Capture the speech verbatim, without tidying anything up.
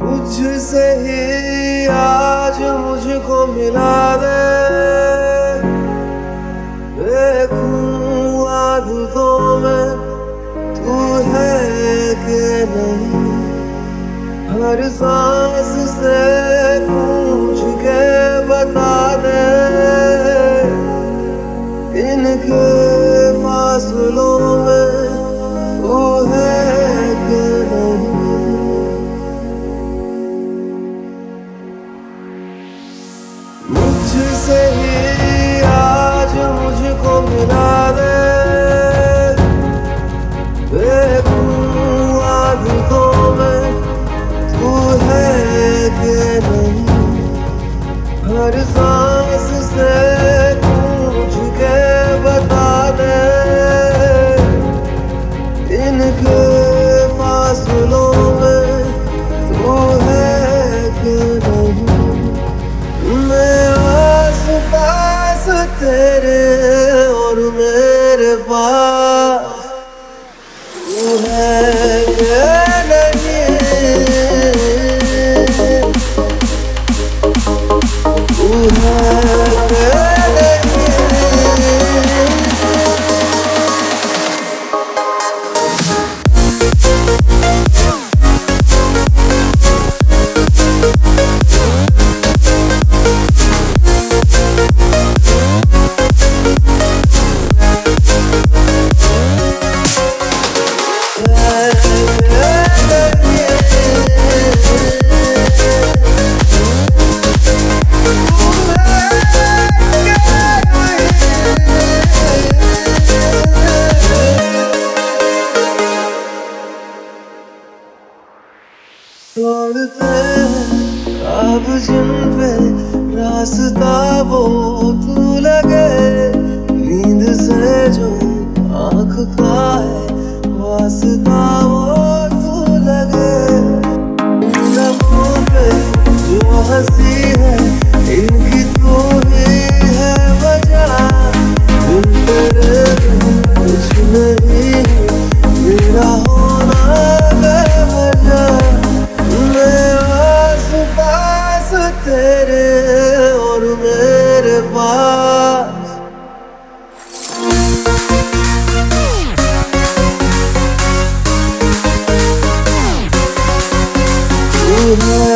मुझसे ही आज मुझको मिला दे, देखूं आदतों में तू है कि नहीं। हर सांस से पूछ के बता दे, इनके फासलों में तू है कि नहीं। मुझसे ही आज मुझको मिला दे, देखूं आदतों में तू है कि नहीं। हर सांस से पूछ के बता दे, इनके फासलों में तू है कि नहीं। मैं आस पास तेरे और मेरे पास तू है कि नहीं। तू है कि नहीं। तोड़ते अब जिन पे रास्ता वो तू लगे, नींद से जो आँख का है वास्ता वो तू लगे। लबों पे जो हंसी है इनकी तू ही है वजह। दिल तेरे कुछ नहीं मेरा होना बेवजह। मैं आस पास तेरे और मेरे पास तू है